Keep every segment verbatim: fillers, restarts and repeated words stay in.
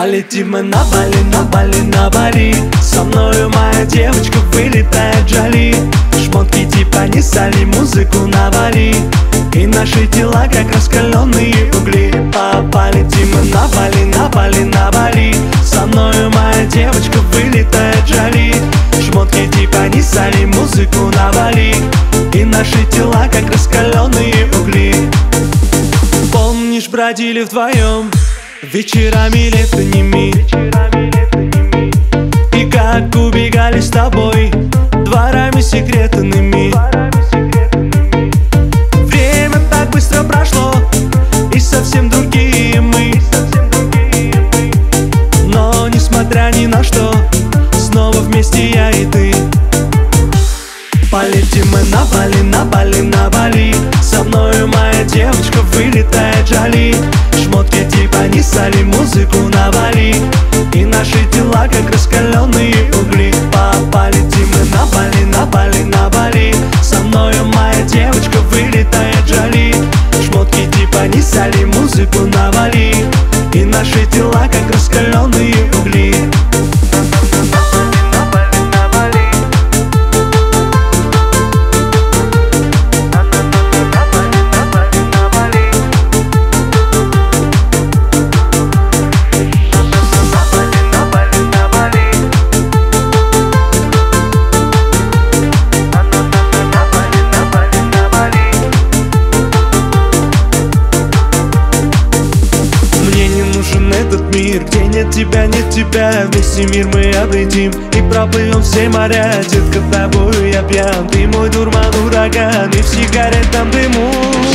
Полетим мы на Бали, на Бали, на Бали. Со мною моя девочка вылетает Джоли. Шмотки типа не соли, музыку навали, и наши тела как раскаленные угли. Полетим мы на Бали, на Бали, на Бали. Со мною моя девочка вылетает Джоли. Шмотки типа не соли, музыку навали, и наши тела как раскаленные угли. Помнишь, бродили вдвоем вечерами летними, и как убегали с тобой дворами секретными. Время так быстро прошло, и совсем другие мы. Но несмотря ни на что, снова вместе я и ты. Полетим мы на Бали, на Бали, на Бали. Со мною моя девочка вылетает Джоли. Шмотки типа не соли, музыку навали, и наши тела как раскаленные угли. Полетим мы на Бали, на Бали, на Бали. Со мною моя девочка вылетает Джоли. Шмотки типа не соли, музыку навали, и наши тела как раскаленные угли. Этот мир, где нет тебя, нет тебя. Вместе мир мы обретим и проплывем все моря. Детка, тобою я пьян, ты мой дурман, ураган, и в сигаретном дыму.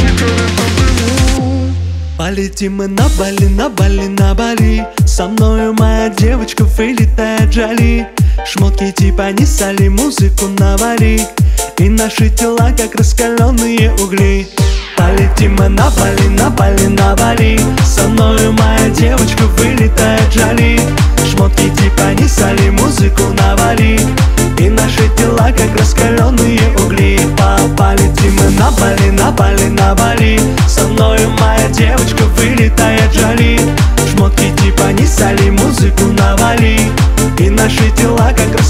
Полетим мы на Бали, на Бали, на Бали. Со мною моя девочка вылетает Джоли. Шмотки типа не соли, музыку навали, и наши тела как раскаленные угли. Полетим мы на Бали, на Бали, на Бали. Со мною моя девочка вылетает Джоли. Шмотки типа не соли, музыку навали, и наши тела как раскаленные угли. Полетим мы на Бали, на Бали, на Бали. Со мною моя девочка вылетает Джоли. Шмотки типа не соли, музыку навали, и наши тела как раскаленные угли.